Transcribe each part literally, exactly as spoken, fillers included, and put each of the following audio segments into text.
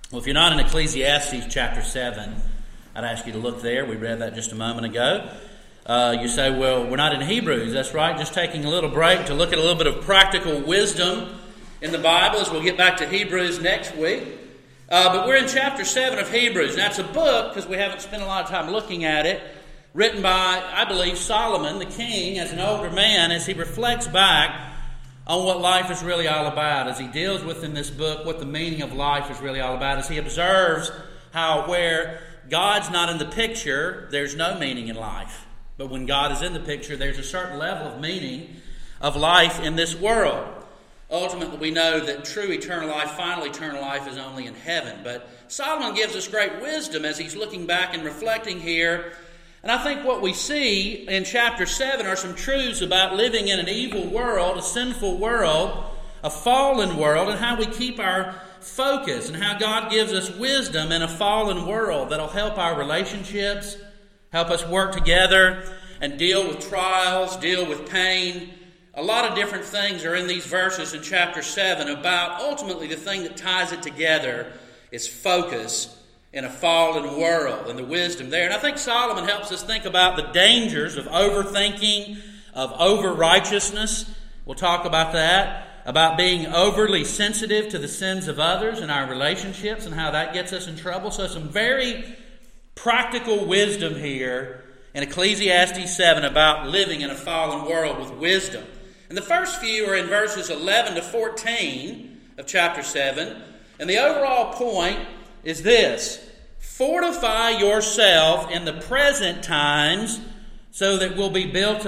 Well, if you're not in Ecclesiastes chapter seven, I'd ask you to look there. We read that just a moment ago. Uh, you say, well, we're not in Hebrews. That's right, just taking a little break to look at a little bit of practical wisdom in the Bible as we'll get back to Hebrews next week. Uh, but we're in chapter seven of Hebrews. Now, it's a book, because we haven't spent a lot of time looking at it, written by, I believe, Solomon, the king, as an older man, as he reflects back on what life is really all about, as he deals with in this book what the meaning of life is really all about, as he observes how where God's not in the picture, there's no meaning in life. But when God is in the picture, there's a certain level of meaning of life in this world. Ultimately, we know that true eternal life, final eternal life, is only in heaven. But Solomon gives us great wisdom as he's looking back and reflecting here. And I think what we see in chapter seven are some truths about living in an evil world, a sinful world, a fallen world, and how we keep our focus, and how God gives us wisdom in a fallen world that'll help our relationships, help us work together and deal with trials, deal with pain. A lot of different things are in these verses in chapter seven about ultimately the thing that ties it together is focus in a fallen world and the wisdom there. And I think Solomon helps us think about the dangers of overthinking, of over-righteousness. We'll talk about that, about being overly sensitive to the sins of others in our relationships and how that gets us in trouble. So some very practical wisdom here in Ecclesiastes seven about living in a fallen world with wisdom. And the first few are in verses eleven to fourteen of chapter seven. And the overall point is this: fortify yourself in the present times so that we'll be built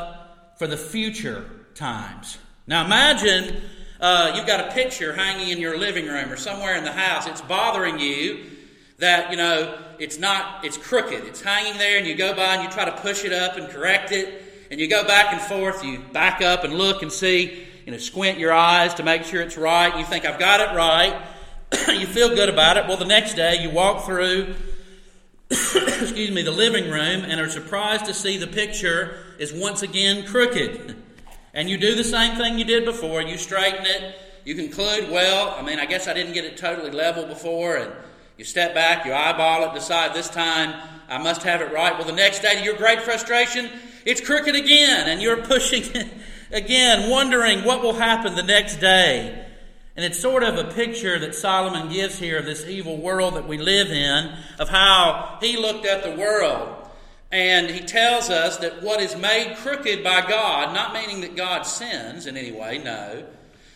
up for the future times. Now imagine uh, you've got a picture hanging in your living room or somewhere in the house. It's bothering you that, you know, it's not, it's crooked. It's hanging there, and you go by and you try to push it up and correct it. And you go back and forth. You back up and look and see, you know, squint your eyes to make sure it's right. You think, I've got it right. You feel good about it. Well, the next day you walk through, excuse me, the living room and are surprised to see the picture is once again crooked. And you do the same thing you did before. You straighten it. You conclude, well, I mean, I guess I didn't get it totally level before. And you step back, you eyeball it, decide this time I must have it right. Well, the next day, to your great frustration, it's crooked again. And you're pushing it again, wondering what will happen the next day. And it's sort of a picture that Solomon gives here of this evil world that we live in, of how he looked at the world. And he tells us that what is made crooked by God, not meaning that God sins in any way, no,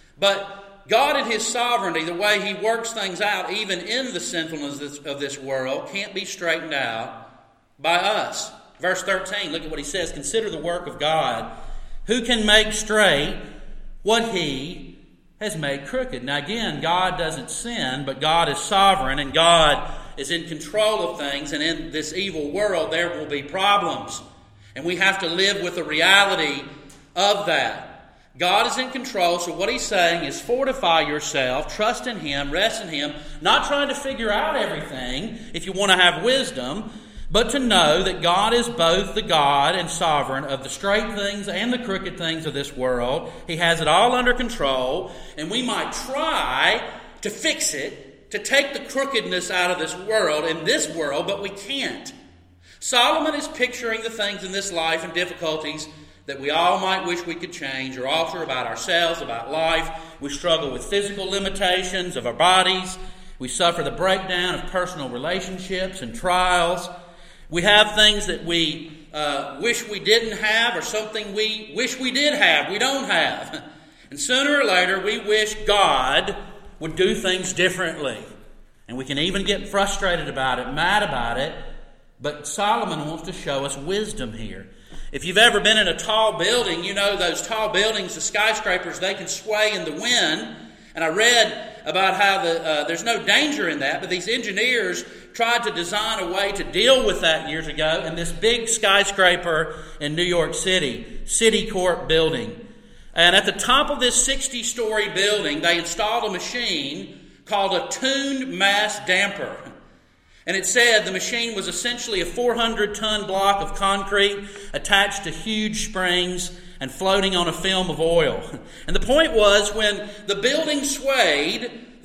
but God in His sovereignty, the way He works things out, even in the sinfulness of this world, can't be straightened out by us. Verse thirteen, look at what he says. Consider the work of God. Who can make straight what He has made crooked? Now again, God doesn't sin, but God is sovereign, and God is in control of things, and in this evil world there will be problems. And we have to live with the reality of that. God is in control, so what he's saying is fortify yourself, trust in Him, rest in Him, not trying to figure out everything if you want to have wisdom, but to know that God is both the God and sovereign of the straight things and the crooked things of this world. He has it all under control, and we might try to fix it, to take the crookedness out of this world, in this world, but we can't. Solomon is picturing the things in this life and difficulties that we all might wish we could change or alter about ourselves, about life. We struggle with physical limitations of our bodies. We suffer the breakdown of personal relationships and trials. We have things that we uh, wish we didn't have, or something we wish we did have, we don't have. And sooner or later, we wish God would do things differently. And we can even get frustrated about it, mad about it. But Solomon wants to show us wisdom here. If you've ever been in a tall building, you know those tall buildings, the skyscrapers, they can sway in the wind. And I read about how the uh, there's no danger in that, but these engineers tried to design a way to deal with that years ago in this big skyscraper in New York City, Citicorp building. And at the top of this sixty-story building, they installed a machine called a tuned mass damper. And it said the machine was essentially a four hundred ton block of concrete attached to huge springs and floating on a film of oil. And the point was, when the building swayed,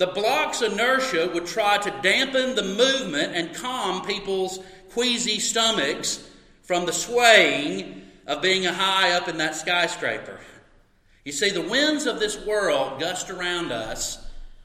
the block's inertia would try to dampen the movement and calm people's queasy stomachs from the swaying of being high up in that skyscraper. You see, the winds of this world gust around us,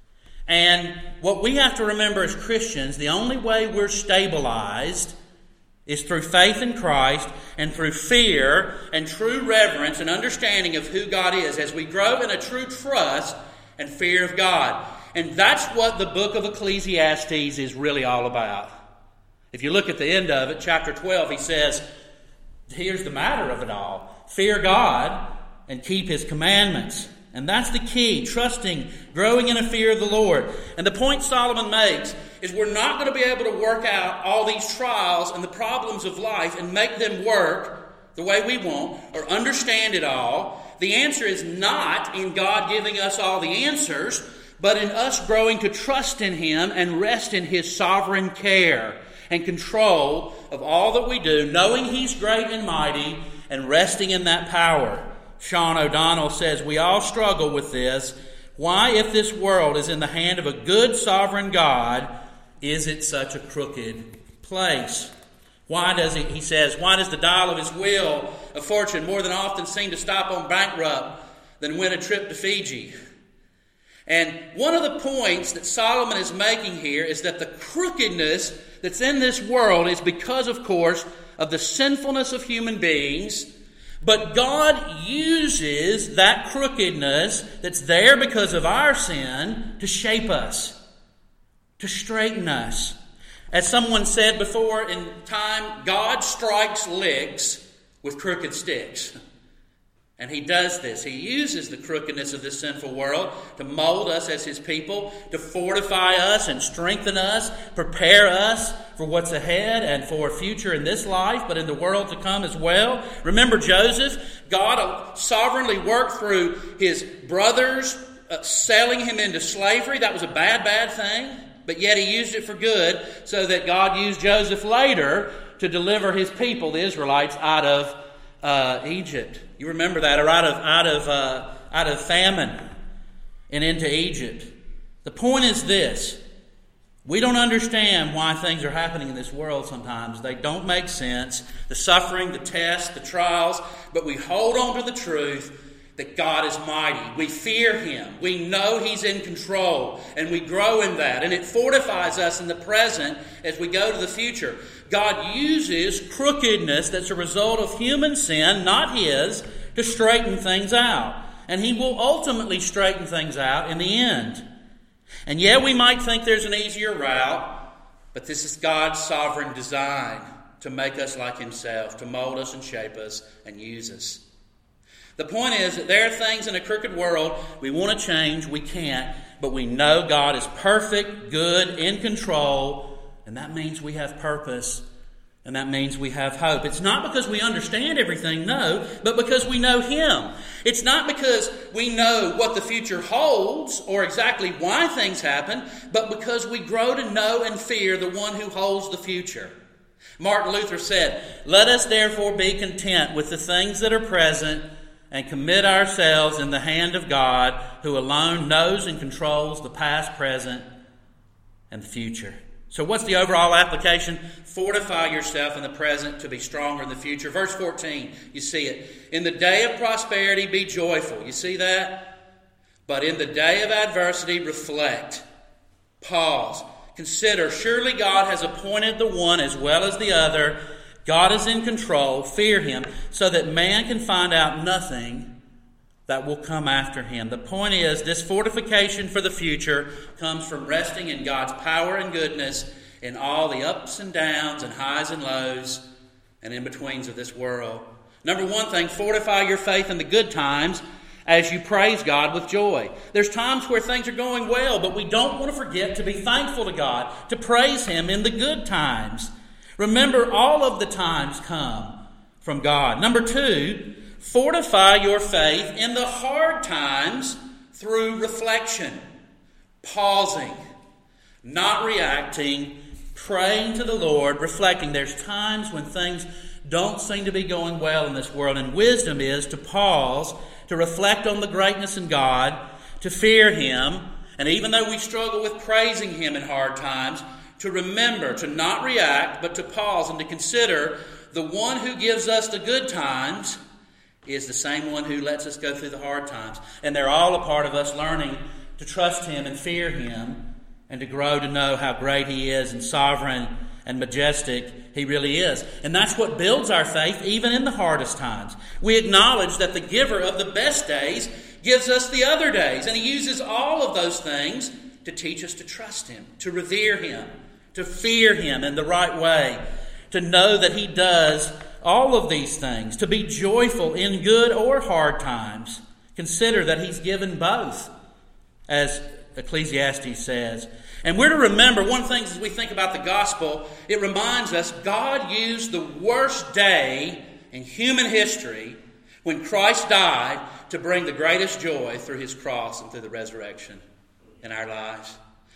and what we have to remember as Christians, the only way we're stabilized is through faith in Christ and through fear and true reverence and understanding of who God is as we grow in a true trust and fear of God. And that's what the book of Ecclesiastes is really all about. If you look at the end of it, chapter twelve, he says, here's the matter of it all. Fear God and keep His commandments. And that's the key, trusting, growing in a fear of the Lord. And the point Solomon makes is we're not going to be able to work out all these trials and the problems of life and make them work the way we want or understand it all. The answer is not in God giving us all the answers, but in us growing to trust in Him and rest in His sovereign care and control of all that we do, knowing He's great and mighty and resting in that power. Sean O'Donnell says, we all struggle with this. Why, if this world is in the hand of a good sovereign God, is it such a crooked place? Why does he, he says, why does the dial of His wheel of fortune more than often seem to stop on bankrupt than win a trip to Fiji? And one of the points that Solomon is making here is that the crookedness that's in this world is because, of course, of the sinfulness of human beings. But God uses that crookedness that's there because of our sin to shape us, to straighten us. As someone said before in time, God strikes licks with crooked sticks. And He does this. He uses the crookedness of this sinful world to mold us as His people, to fortify us and strengthen us, prepare us for what's ahead and for a future in this life, but in the world to come as well. Remember Joseph? God sovereignly worked through his brothers uh, selling him into slavery. That was a bad, bad thing, but yet He used it for good so that God used Joseph later to deliver His people, the Israelites, out of uh, Egypt. You remember that, or out of out of uh, out of famine and into Egypt. The point is this: we don't understand why things are happening in this world sometimes. They don't make sense. The suffering, the tests, the trials, but we hold on to the truth that God is mighty. We fear Him. We know He's in control, and we grow in that, and it fortifies us in the present as we go to the future. God uses crookedness that's a result of human sin, not His, to straighten things out. And He will ultimately straighten things out in the end. And yeah, we might think there's an easier route, but this is God's sovereign design to make us like Himself, to mold us and shape us and use us. The point is that there are things in a crooked world we want to change, we can't, but we know God is perfect, good, in control, and that means we have purpose, and that means we have hope. It's not because we understand everything, no, but because we know Him. It's not because we know what the future holds or exactly why things happen, but because we grow to know and fear the one who holds the future. Martin Luther said, "Let us therefore be content with the things that are present and commit ourselves in the hand of God, who alone knows and controls the past, present, and the future." So what's the overall application? Fortify yourself in the present to be stronger in the future. Verse fourteen, you see it. In the day of prosperity, be joyful. You see that? But in the day of adversity, reflect. Pause. Consider, surely God has appointed the one as well as the other. God is in control. Fear Him, so that man can find out nothing that will come after him. The point is, this fortification for the future comes from resting in God's power and goodness in all the ups and downs and highs and lows and in-betweens of this world. Number one thing, fortify your faith in the good times as you praise God with joy. There's times where things are going well, but we don't want to forget to be thankful to God, to praise Him in the good times. Remember, all of the times come from God. Number two, fortify your faith in the hard times through reflection, pausing, not reacting, praying to the Lord, reflecting. There's times when things don't seem to be going well in this world, and wisdom is to pause, to reflect on the greatness in God, to fear Him, And even though we struggle with praising Him in hard times, to remember, to not react, but to pause and to consider the one who gives us the good times is the same one who lets us go through the hard times. And they're all a part of us learning to trust Him and fear Him and to grow to know how great He is and sovereign and majestic He really is. And that's what builds our faith even in the hardest times. We acknowledge that the giver of the best days gives us the other days. And He uses all of those things to teach us to trust Him, to revere Him, to fear Him in the right way, to know that He does all of these things, to be joyful in good or hard times. Consider that He's given both, as Ecclesiastes says. And we're to remember, one thing as we think about the gospel, it reminds us God used the worst day in human history when Christ died to bring the greatest joy through His cross and through the resurrection in our lives.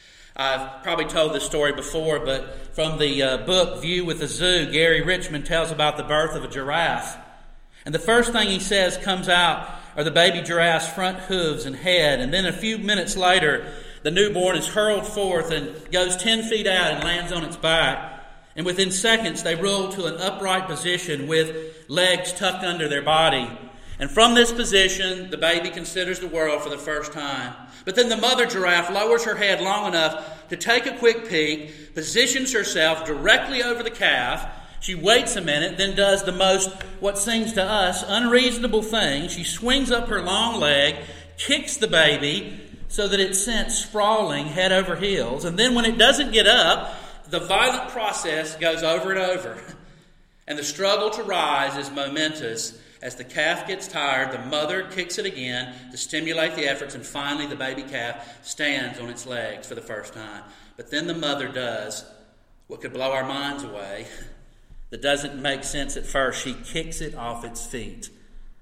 I've probably told this story before, but from the uh, book View with the Zoo, Gary Richmond tells about the birth of a giraffe. And the first thing he says comes out are the baby giraffe's front hooves and head. And then a few minutes later, the newborn is hurled forth and goes ten feet out and lands on its back. And within seconds, they roll to an upright position with legs tucked under their body. And from this position, the baby considers the world for the first time. But then the mother giraffe lowers her head long enough to take a quick peek, positions herself directly over the calf. She waits a minute, then does the most, what seems to us, unreasonable thing. She swings up her long leg, kicks the baby so that it's sent sprawling head over heels. And then when it doesn't get up, the violent process goes over and over. And the struggle to rise is momentous. As the calf gets tired, the mother kicks it again to stimulate the efforts, and finally the baby calf stands on its legs for the first time. But then the mother does what could blow our minds away. That doesn't make sense at first. She kicks it off its feet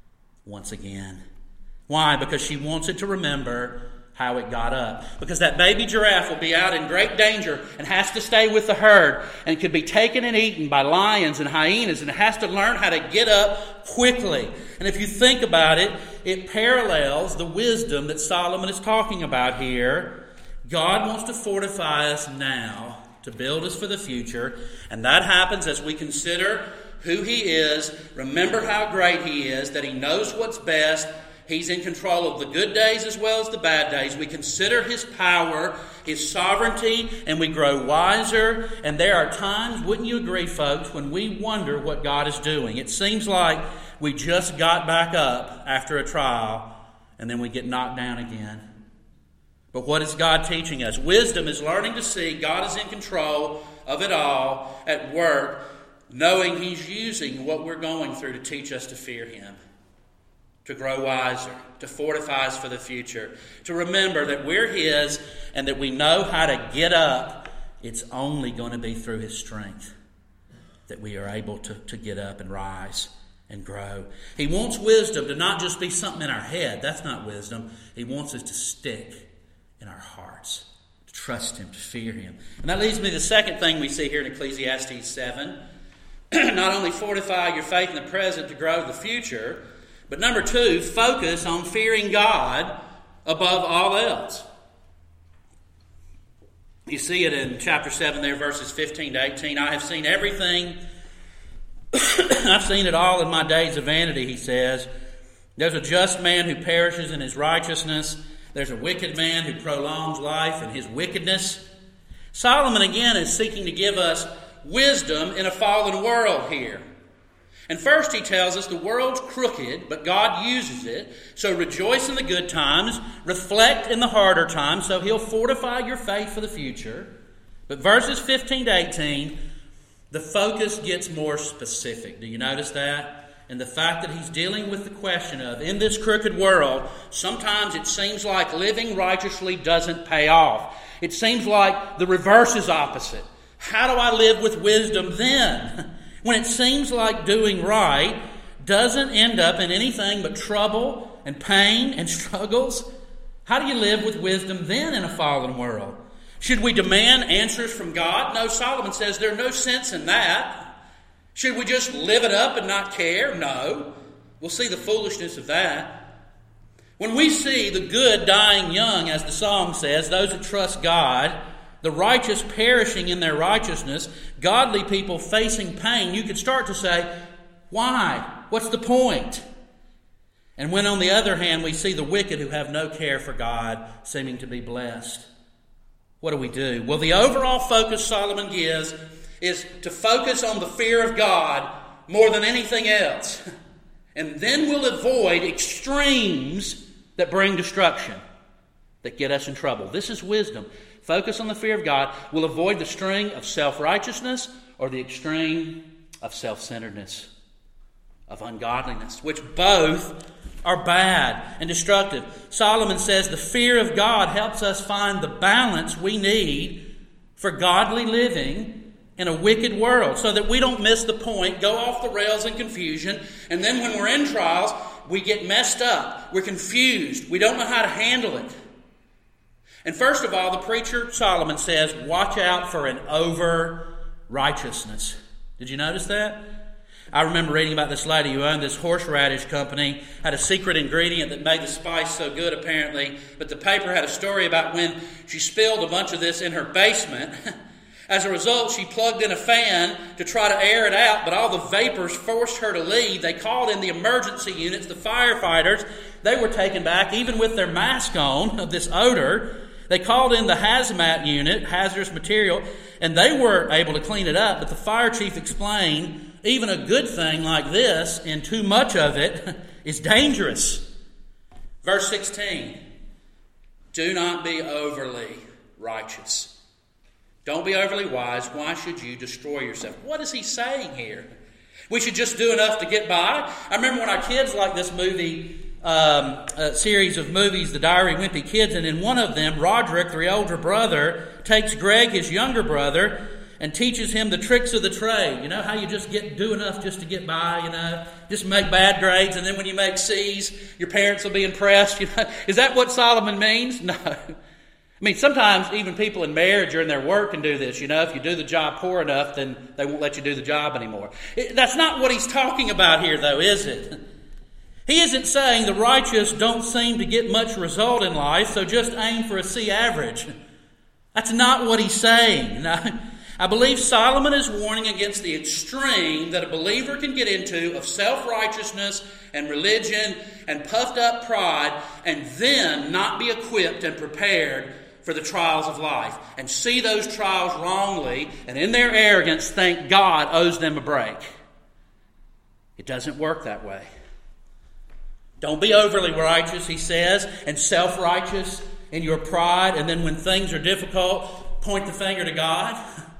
once again. Why? Because she wants it to remember how it got up. Because that baby giraffe will be out in great danger and has to stay with the herd and could be taken and eaten by lions and hyenas, and it has to learn how to get up quickly. And if you think about it, it parallels the wisdom that Solomon is talking about here. God wants to fortify us now to build us for the future, and that happens as we consider who He is, remember how great He is, that He knows what's best. He's in control of the good days as well as the bad days. We consider His power, His sovereignty, and we grow wiser. And there are times, wouldn't you agree, folks, when we wonder what God is doing. It seems like we just got back up after a trial, and then we get knocked down again. But what is God teaching us? Wisdom is learning to see God is in control of it all at work, knowing He's using what we're going through to teach us to fear Him, to grow wiser, to fortify us for the future, to remember that we're His and that we know how to get up. It's only going to be through His strength that we are able to, to get up and rise and grow. He wants wisdom to not just be something in our head. That's not wisdom. He wants us to stick in our hearts, to trust Him, to fear Him. And that leads me to the second thing we see here in Ecclesiastes seven. Not only fortify your faith in the present to grow the future, but number two, focus on fearing God above all else. You see it in chapter seven there, verses fifteen to eighteen. I have seen everything. I've seen it all in my days of vanity, he says. There's a just man who perishes in his righteousness. There's a wicked man who prolongs life in his wickedness. Solomon again is seeking to give us wisdom in a fallen world here. And first he tells us the world's crooked, but God uses it. So rejoice in the good times, reflect in the harder times, so He'll fortify your faith for the future. But verses fifteen to eighteen, the focus gets more specific. Do you notice that? And the fact that he's dealing with the question of, in this crooked world, sometimes it seems like living righteously doesn't pay off. It seems like the reverse is opposite. How do I live with wisdom then? When it seems like doing right doesn't end up in anything but trouble and pain and struggles, how do you live with wisdom then in a fallen world? Should we demand answers from God? No, Solomon says there's no sense in that. Should we just live it up and not care? No. We'll see the foolishness of that. When we see the good dying young, as the song says, those that trust God, the righteous perishing in their righteousness, godly people facing pain, you could start to say, why? What's the point? And when, on the other hand, we see the wicked who have no care for God seeming to be blessed, what do we do? Well, the overall focus Solomon gives is to focus on the fear of God more than anything else. And then we'll avoid extremes that bring destruction, that get us in trouble. This is wisdom. Focus on the fear of God. We'll avoid the string of self-righteousness or the extreme of self-centeredness, of ungodliness, which both are bad and destructive. Solomon says the fear of God helps us find the balance we need for godly living in a wicked world, so that we don't miss the point, go off the rails in confusion, and then when we're in trials, we get messed up. We're confused. We don't know how to handle it. And first of all, the preacher Solomon says, watch out for an over-righteousness. Did you notice that? I remember reading about this lady who owned this horseradish company, had a secret ingredient that made the spice so good apparently, but the paper had a story about when she spilled a bunch of this in her basement. As a result, she plugged in a fan to try to air it out, but all the vapors forced her to leave. They called in the emergency units, the firefighters. They were taken back, even with their mask on, of this odor. They called in the hazmat unit, hazardous material, and they were able to clean it up, but the fire chief explained, even a good thing like this, and too much of it, is dangerous. Verse sixteen, do not be overly righteous. Don't be overly wise. Why should you destroy yourself? What is he saying here? We should just do enough to get by? I remember when our kids liked this movie, um, a series of movies, The Diary of Wimpy Kids, and in one of them, Roderick, the older brother, takes Greg, his younger brother, and teaches him the tricks of the trade. You know, how you just get do enough just to get by, you know, just make bad grades, and then when you make C's, your parents will be impressed. You know, is that what Solomon means? No. I mean, sometimes even people in marriage or in their work can do this. You know, if you do the job poor enough, then they won't let you do the job anymore. It, that's not what he's talking about here, though, is it? He isn't saying the righteous don't seem to get much result in life, so just aim for a C average. That's not what he's saying. No. I believe Solomon is warning against the extreme that a believer can get into of self-righteousness and religion and puffed up pride, and then not be equipped and prepared for the trials of life, and see those trials wrongly, and in their arrogance think God owes them a break. It doesn't work that way. Don't be overly righteous, he says, and self-righteous in your pride, and then when things are difficult, point the finger to God.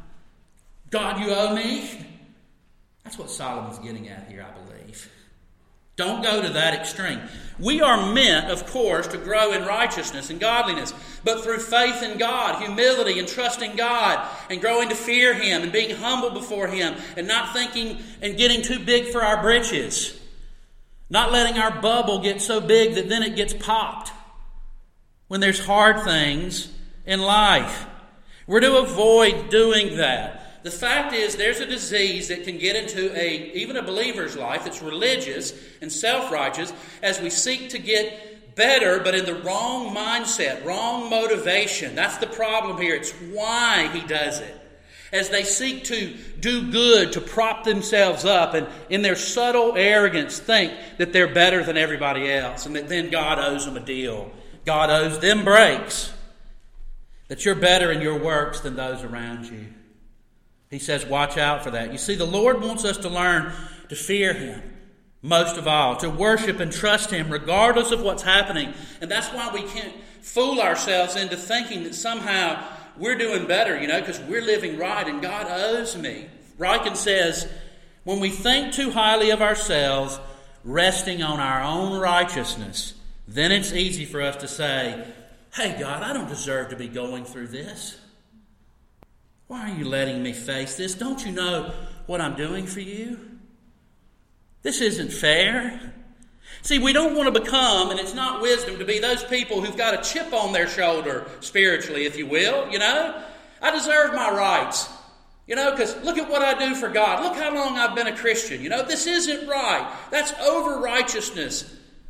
God, you owe me. That's what Solomon's getting at here, I believe. Don't go to that extreme. We are meant, of course, to grow in righteousness and godliness, but through faith in God, humility and trusting God, and growing to fear Him and being humble before Him, and not thinking and getting too big for our britches. Not letting our bubble get so big that then it gets popped when there's hard things in life. We're to avoid doing that. The fact is, there's a disease that can get into a even a believer's life that's religious and self-righteous as we seek to get better, but in the wrong mindset, wrong motivation. That's the problem here. It's why he does it. As they seek to do good, to prop themselves up, and in their subtle arrogance think that they're better than everybody else, and that then God owes them a deal. God owes them breaks. That you're better in your works than those around you. He says, watch out for that. You see, the Lord wants us to learn to fear Him, most of all, to worship and trust Him regardless of what's happening. And that's why we can't fool ourselves into thinking that somehow we're doing better, you know, because we're living right and God owes me. Ryken says, when we think too highly of ourselves, resting on our own righteousness, then it's easy for us to say, hey, God, I don't deserve to be going through this. Why are you letting me face this? Don't you know what I'm doing for you? This isn't fair. See, we don't want to become, and it's not wisdom, to be those people who've got a chip on their shoulder spiritually, if you will. You know, I deserve my rights. You know, because look at what I do for God. Look how long I've been a Christian. You know, this isn't right. That's over-righteousness.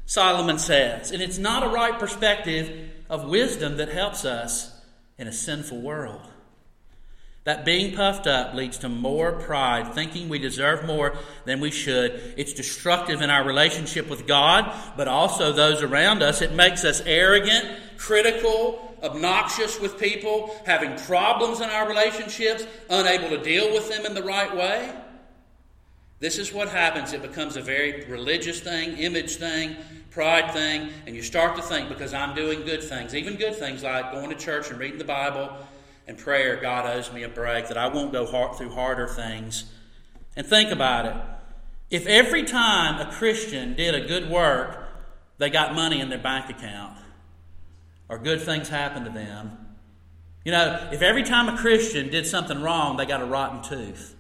Solomon says. And it's not a right perspective of wisdom that helps us in a sinful world. That being puffed up leads to more pride, thinking we deserve more than we should. It's destructive in our relationship with God, but also those around us. It makes us arrogant, critical, obnoxious with people, having problems in our relationships, unable to deal with them in the right way. This is what happens. It becomes a very religious thing, image thing, pride thing, and you start to think, because I'm doing good things, even good things like going to church and reading the Bible and prayer, God owes me a break, that I won't go hard through harder things. And think about it. If every time a Christian did a good work, they got money in their bank account, or good things happened to them. You know, if every time a Christian did something wrong, they got a rotten tooth,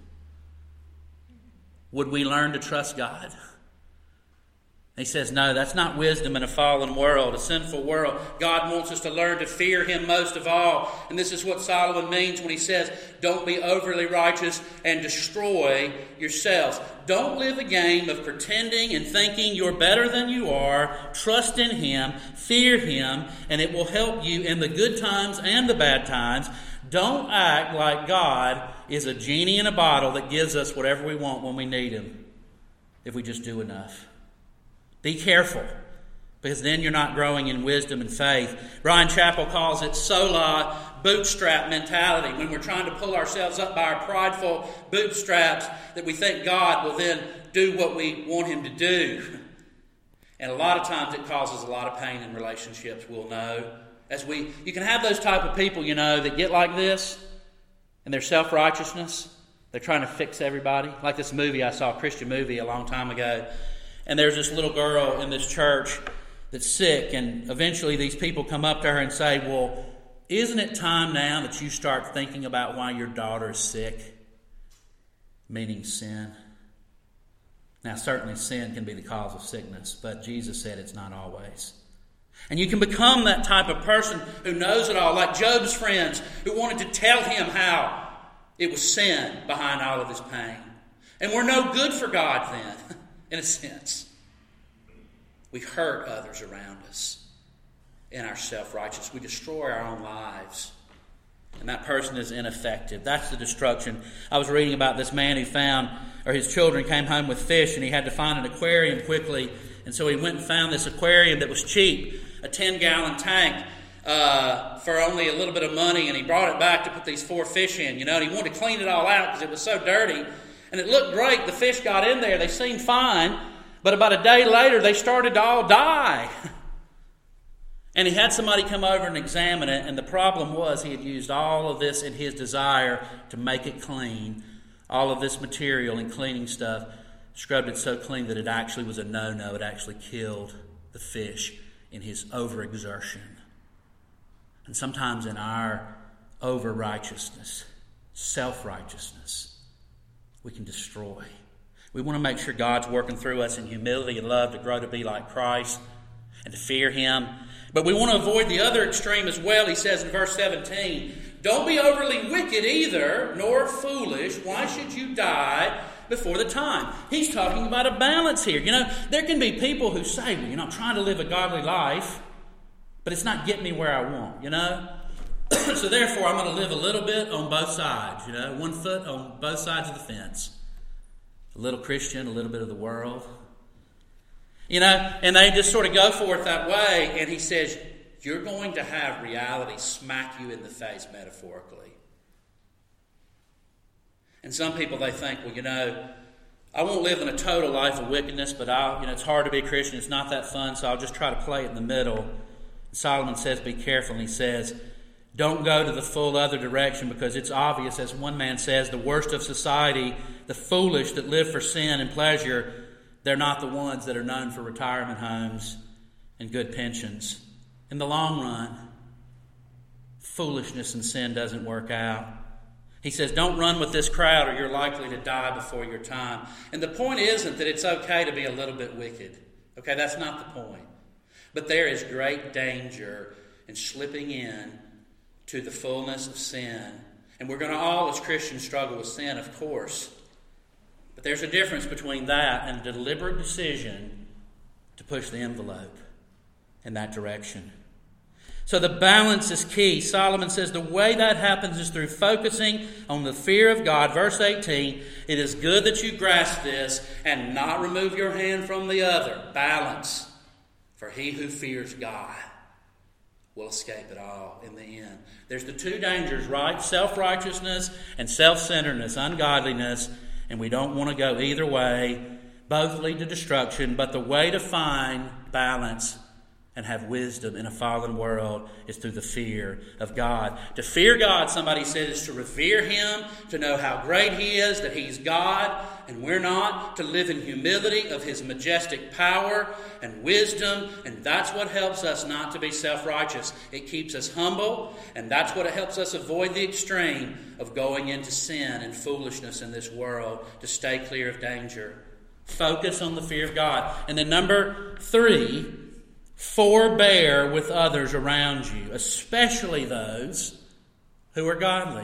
would we learn to trust God? He says, no, that's not wisdom in a fallen world, a sinful world. God wants us to learn to fear Him most of all. And this is what Solomon means when he says, don't be overly righteous and destroy yourselves. Don't live a game of pretending and thinking you're better than you are. Trust in Him, fear Him, and it will help you in the good times and the bad times. Don't act like God is a genie in a bottle that gives us whatever we want when we need Him, if we just do enough. Be careful, because then you're not growing in wisdom and faith. Ryan Chappell calls it sola bootstrap mentality, when we're trying to pull ourselves up by our prideful bootstraps, that we think God will then do what we want Him to do. And a lot of times it causes a lot of pain in relationships, we'll know. As we, you can have those type of people, you know, that get like this, and their self-righteousness, they're trying to fix everybody. Like this movie I saw, a Christian movie a long time ago. And there's this little girl in this church that's sick, and eventually these people come up to her and say, well, isn't it time now that you start thinking about why your daughter is sick? Meaning sin. Now, certainly sin can be the cause of sickness, but Jesus said it's not always. And you can become that type of person who knows it all, like Job's friends who wanted to tell him how it was sin behind all of his pain. And we're no good for God then. In a sense, we hurt others around us in our self-righteousness. We destroy our own lives. And that person is ineffective. That's the destruction. I was reading about this man who found, or his children came home with fish, and he had to find an aquarium quickly. And so he went and found this aquarium that was cheap, a ten-gallon tank uh, for only a little bit of money. And he brought it back to put these four fish in. You know, and he wanted to clean it all out because it was so dirty. And it looked great. The fish got in there. They seemed fine. But about a day later, they started to all die. And he had somebody come over and examine it. And the problem was he had used all of this in his desire to make it clean. All of this material and cleaning stuff. Scrubbed it so clean that it actually was a no-no. It actually killed the fish in his overexertion. And sometimes in our over-righteousness, self-righteousness, we can destroy. We want to make sure God's working through us in humility and love to grow to be like Christ and to fear Him. But we want to avoid the other extreme as well. He says in verse seventeen, don't be overly wicked either, nor foolish. Why should you die before the time? He's talking about a balance here. You know, there can be people who say, well, you know, I'm trying to live a godly life, but it's not getting me where I want, you know. So therefore, I'm going to live a little bit on both sides, you know, one foot on both sides of the fence. A little Christian, a little bit of the world. You know, and they just sort of go for it that way. And he says, you're going to have reality smack you in the face metaphorically. And some people, they think, well, you know, I won't live in a total life of wickedness, but I'll, you know, it's hard to be a Christian. It's not that fun, so I'll just try to play it in the middle. And Solomon says, be careful. And he says, don't go to the full other direction, because it's obvious, as one man says, the worst of society, the foolish that live for sin and pleasure, they're not the ones that are known for retirement homes and good pensions. In the long run, foolishness and sin doesn't work out. He says, don't run with this crowd or you're likely to die before your time. And the point isn't that it's okay to be a little bit wicked. Okay, that's not the point. But there is great danger in slipping in to the fullness of sin. And we're going to all, as Christians, struggle with sin, of course. But there's a difference between that and a deliberate decision to push the envelope in that direction. So the balance is key. Solomon says the way that happens is through focusing on the fear of God. Verse eighteen, it is good that you grasp this and not remove your hand from the other. Balance. For he who fears God will escape it all in the end. There's the two dangers, right? Self-righteousness and self-centeredness, ungodliness. And we don't want to go either way. Both lead to destruction. But the way to find balance and have wisdom in a fallen world is through the fear of God. To fear God, somebody said, is to revere Him, to know how great He is, that He's God and we're not, to live in humility of His majestic power and wisdom, and that's what helps us not to be self-righteous. It keeps us humble, and that's what helps us avoid the extreme of going into sin and foolishness in this world, to stay clear of danger. Focus on the fear of God. And then number three, forbear with others around you, especially those who are godly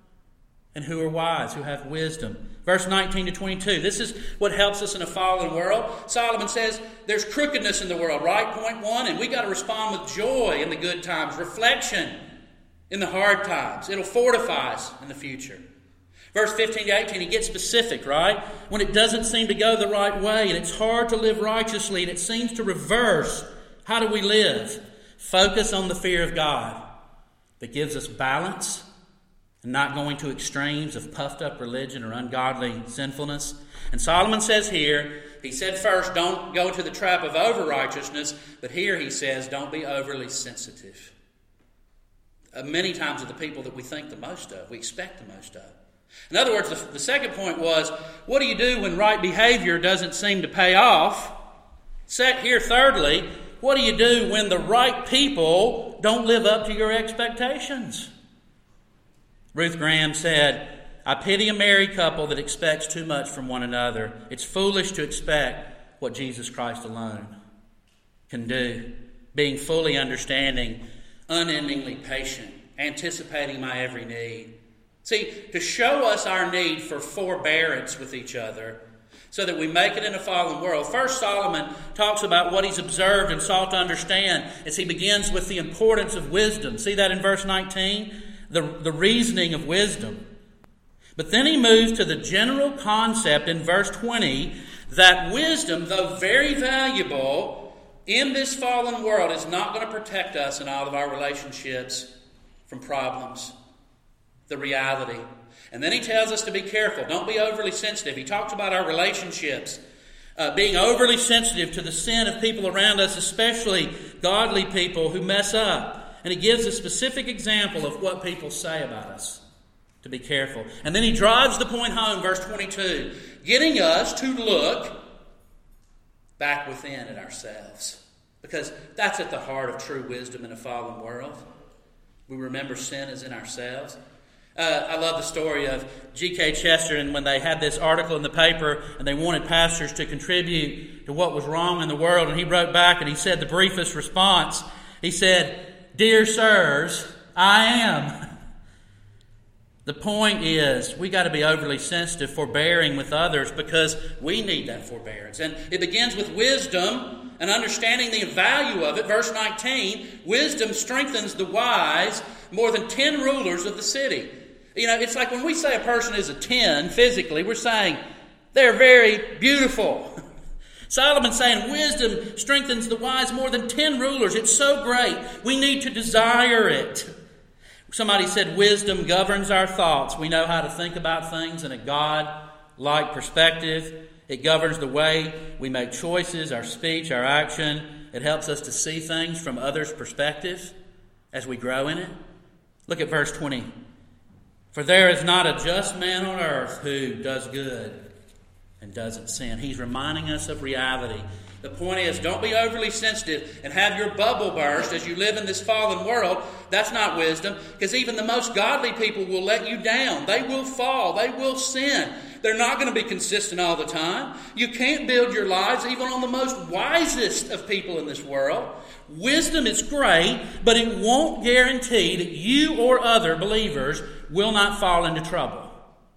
and who are wise, who have wisdom. Verse nineteen to twenty-two, this is what helps us in a fallen world. Solomon says there's crookedness in the world, right? Point one, and we got to respond with joy in the good times, reflection in the hard times. It'll fortify us in the future. Verse fifteen to eighteen, he gets specific, right? When it doesn't seem to go the right way and it's hard to live righteously and it seems to reverse, how do we live? Focus on the fear of God that gives us balance and not going to extremes of puffed up religion or ungodly sinfulness. And Solomon says here, he said first, don't go to the trap of over-righteousness, but here he says, don't be overly sensitive. Uh, many times of the people that we think the most of, we expect the most of. In other words, the, the second point was, what do you do when right behavior doesn't seem to pay off? Set here, thirdly, what do you do when the right people don't live up to your expectations? Ruth Graham said, I pity a married couple that expects too much from one another. It's foolish to expect what Jesus Christ alone can do. Being fully understanding, unendingly patient, anticipating my every need. See, to show us our need for forbearance with each other so that we make it in a fallen world. First, Solomon talks about what he's observed and sought to understand as he begins with the importance of wisdom. See that in verse nineteen? The, the reasoning of wisdom. But then he moves to the general concept in verse twenty that wisdom, though very valuable in this fallen world, is not going to protect us in all of our relationships from problems. The reality. And then he tells us to be careful. Don't be overly sensitive. He talks about our relationships. Uh, being overly sensitive to the sin of people around us, especially godly people who mess up. And he gives a specific example of what people say about us. To be careful. And then he drives the point home, verse twenty-two. Getting us to look back within at ourselves. Because that's at the heart of true wisdom in a fallen world. We remember sin is in ourselves. Uh, I love the story of G K Chesterton when they had this article in the paper and they wanted pastors to contribute to what was wrong in the world. And he wrote back and he said the briefest response. He said, Dear sirs, I am. The point is, we got to be overly sensitive, forbearing with others because we need that forbearance. And it begins with wisdom and understanding the value of it. Verse nineteen, wisdom strengthens the wise more than ten rulers of the city. You know, it's like when we say a person is a ten physically, we're saying they're very beautiful. Solomon's saying wisdom strengthens the wise more than ten rulers. It's so great. We need to desire it. Somebody said wisdom governs our thoughts. We know how to think about things in a God-like perspective. It governs the way we make choices, our speech, our action. It helps us to see things from others' perspectives as we grow in it. Look at verse twenty. For there is not a just man on earth who does good and doesn't sin. He's reminding us of reality. The point is, don't be overly sensitive and have your bubble burst as you live in this fallen world. That's not wisdom, because even the most godly people will let you down. They will fall. They will sin. They're not going to be consistent all the time. You can't build your lives even on the most wisest of people in this world. Wisdom is great, but it won't guarantee that you or other believers will not fall into trouble.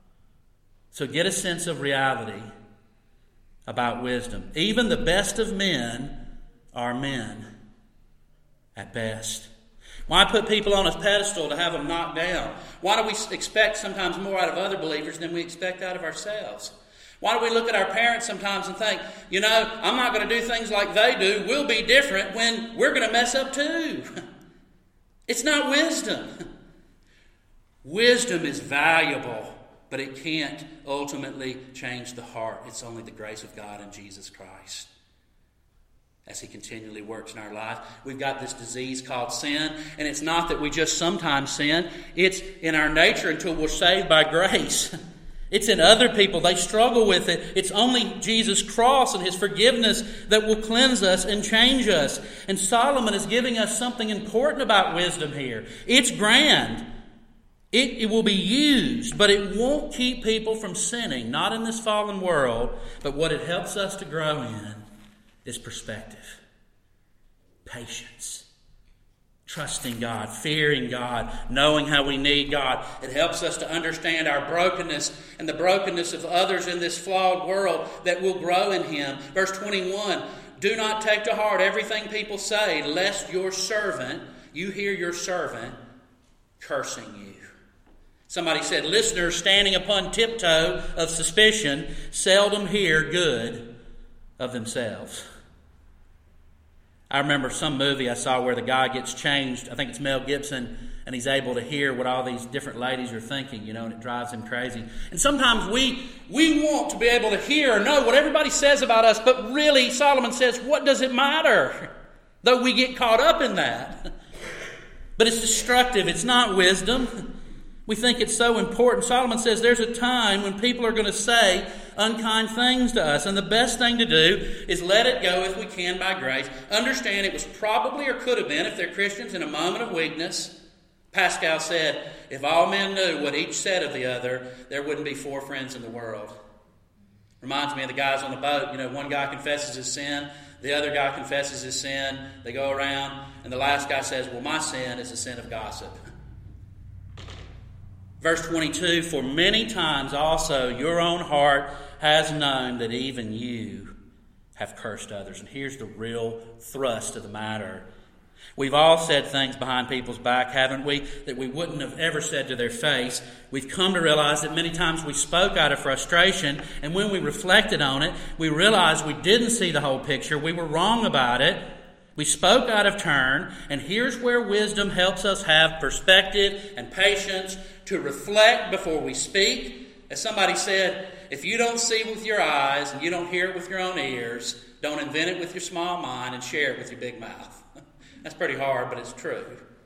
So get a sense of reality about wisdom. Even the best of men are men at best? Why put people on a pedestal to have them knocked down? Why do we expect sometimes more out of other believers than we expect out of ourselves? Why do we look at our parents sometimes and think, you know, I'm not going to do things like they do. We'll be different when we're going to mess up too. It's not wisdom. Wisdom is valuable, but it can't ultimately change the heart. It's only the grace of God in Jesus Christ. As He continually works in our life. We've got this disease called sin, and it's not that we just sometimes sin. It's in our nature until we're saved by grace. It's in other people. They struggle with it. It's only Jesus' cross and His forgiveness that will cleanse us and change us. And Solomon is giving us something important about wisdom here. It's grand. It, it will be used, but it won't keep people from sinning. Not in this fallen world, but what it helps us to grow in is perspective, patience, trusting God, fearing God, knowing how we need God. It helps us to understand our brokenness and the brokenness of others in this flawed world that will grow in Him. Verse twenty-one, do not take to heart everything people say, lest your servant, you hear your servant cursing you. Somebody said, listeners standing upon tiptoe of suspicion seldom hear good of themselves. I remember some movie I saw where the guy gets changed. I think it's Mel Gibson, and he's able to hear what all these different ladies are thinking, you know, and it drives him crazy. And sometimes we we want to be able to hear or know what everybody says about us, but really, Solomon says, what does it matter? Though we get caught up in that. But it's destructive. It's not wisdom. We think it's so important. Solomon says there's a time when people are going to say unkind things to us. And the best thing to do is let it go if we can by grace. Understand it was probably or could have been, if they're Christians, in a moment of weakness. Pascal said, if all men knew what each said of the other, there wouldn't be four friends in the world. Reminds me of the guys on the boat. You know, one guy confesses his sin. The other guy confesses his sin. They go around. And the last guy says, well, my sin is the sin of gossip. Verse twenty-two, for many times also your own heart has known that even you have cursed others. And here's the real thrust of the matter. We've all said things behind people's back, haven't we, that we wouldn't have ever said to their face. We've come to realize that many times we spoke out of frustration, and when we reflected on it, we realized we didn't see the whole picture. We were wrong about it. We spoke out of turn, and here's where wisdom helps us have perspective and patience to reflect before we speak. As somebody said, if you don't see with your eyes and you don't hear it with your own ears, don't invent it with your small mind and share it with your big mouth. That's pretty hard, but it's true.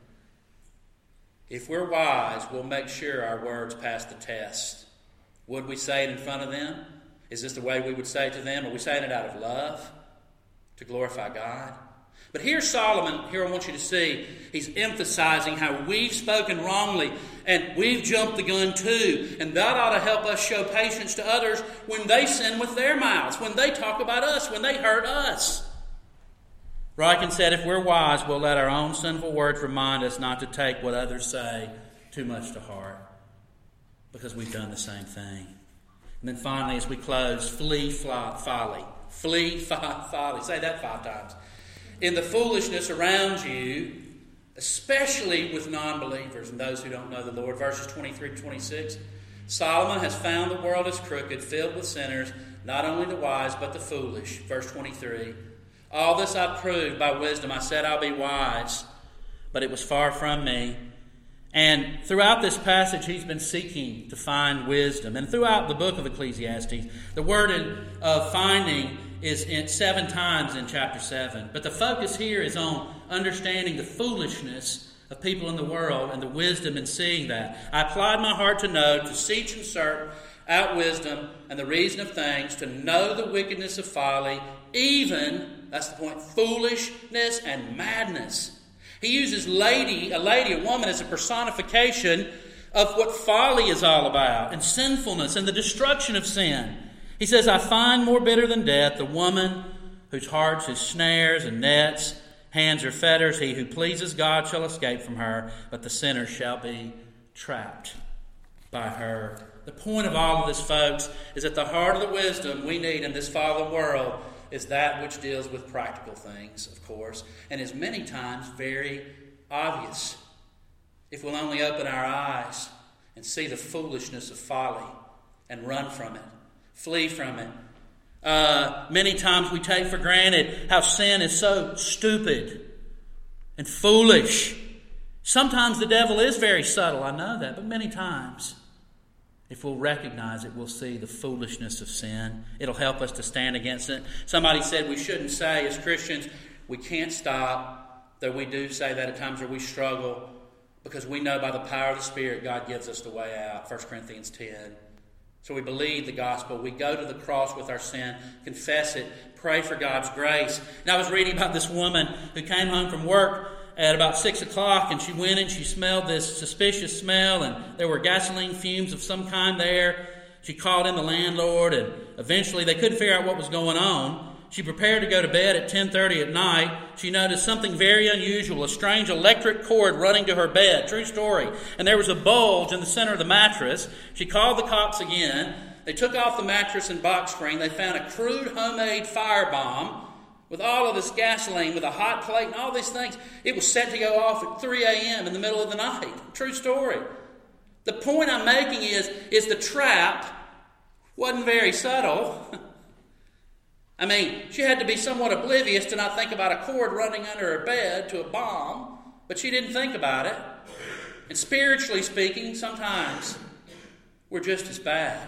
If we're wise, we'll make sure our words pass the test. Would we say it in front of them? Is this the way we would say it to them? Are we saying it out of love to glorify God? But here's Solomon, here I want you to see, he's emphasizing how we've spoken wrongly and we've jumped the gun too. And that ought to help us show patience to others when they sin with their mouths, when they talk about us, when they hurt us. Ryken said, if we're wise, we'll let our own sinful words remind us not to take what others say too much to heart, because we've done the same thing. And then finally, as we close, flee folly. Flee folly. Say that five times. In the foolishness around you, especially with non-believers and those who don't know the Lord. Verses twenty-three to twenty-six. Solomon has found the world is crooked, filled with sinners, not only the wise, but the foolish. Verse twenty-three. All this I proved by wisdom. I said I'll be wise, but it was far from me. And throughout this passage, he's been seeking to find wisdom. And throughout the book of Ecclesiastes, the word of finding is in seven times in chapter seven. But the focus here is on understanding the foolishness of people in the world and the wisdom in seeing that. I applied my heart to know, to seek and search out wisdom and the reason of things, to know the wickedness of folly, even, that's the point, foolishness and madness. He uses lady, a lady, a woman, as a personification of what folly is all about, and sinfulness and the destruction of sin. He says, I find more bitter than death the woman whose heart's his snares and nets, hands are fetters. He who pleases God shall escape from her, but the sinner shall be trapped by her. The point of all of this, folks, is at the heart of the wisdom we need in this fallen world, is that which deals with practical things, of course, and is many times very obvious. If we'll only open our eyes and see the foolishness of folly and run from it, flee from it. Uh, many times we take for granted how sin is so stupid and foolish. Sometimes the devil is very subtle, I know that, but many times, if we'll recognize it, we'll see the foolishness of sin. It'll help us to stand against it. Somebody said we shouldn't say as Christians, we can't stop, though we do say that at times where we struggle, because we know by the power of the Spirit God gives us the way out, First Corinthians ten. So we believe the gospel. We go to the cross with our sin, confess it, pray for God's grace. And I was reading about this woman who came home from work at about six o'clock, and she went in, she smelled this suspicious smell, and there were gasoline fumes of some kind there. She called in the landlord, and eventually they couldn't figure out what was going on. She prepared to go to bed at ten thirty at night. She noticed something very unusual, a strange electric cord running to her bed. True story. And there was a bulge in the center of the mattress. She called the cops again. They took off the mattress and box spring. They found a crude homemade firebomb with all of this gasoline, with a hot plate and all these things. It was set to go off at three a.m. in the middle of the night. True story. The point I'm making is, is the trap wasn't very subtle. I mean, she had to be somewhat oblivious to not think about a cord running under her bed to a bomb, but she didn't think about it. And spiritually speaking, sometimes we're just as bad.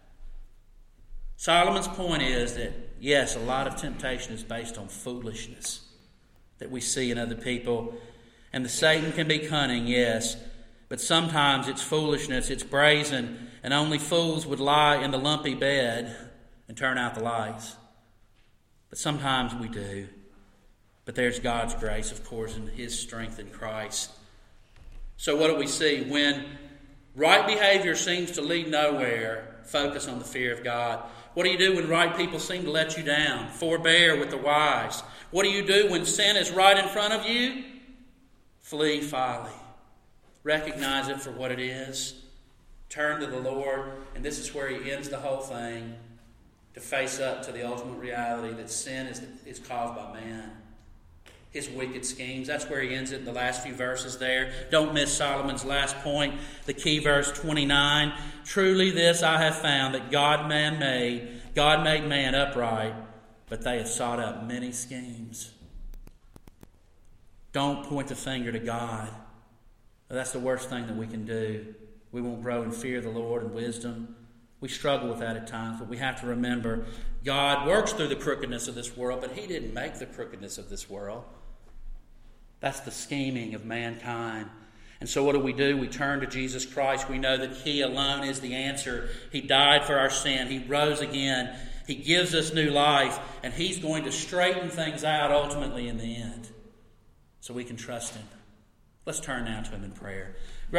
Solomon's point is that, yes, a lot of temptation is based on foolishness that we see in other people. And the Satan can be cunning, yes, but sometimes it's foolishness, it's brazen, and only fools would lie in the lumpy bed and turn out the lights. But sometimes we do. But there's God's grace, of course, and His strength in Christ. So what do we see? When right behavior seems to lead nowhere, focus on the fear of God. What do you do when right people seem to let you down? Forbear with the wise. What do you do when sin is right in front of you? Flee folly. Recognize it for what it is. Turn to the Lord, and this is where He ends the whole thing, to face up to the ultimate reality that sin is, is caused by man. His wicked schemes. That's where he ends it in the last few verses there. Don't miss Solomon's last point, the key verse twenty-nine. Truly this I have found, that God man made, God made man upright, but they have sought out many schemes. Don't point the finger to God. That's the worst thing that we can do. We won't grow in fear of the Lord and wisdom. We struggle with that at times, but we have to remember God works through the crookedness of this world, but He didn't make the crookedness of this world. That's the scheming of mankind. And so what do we do? We turn to Jesus Christ. We know that He alone is the answer. He died for our sin. He rose again. He gives us new life, and He's going to straighten things out ultimately in the end, so we can trust Him. Let's turn now to Him in prayer.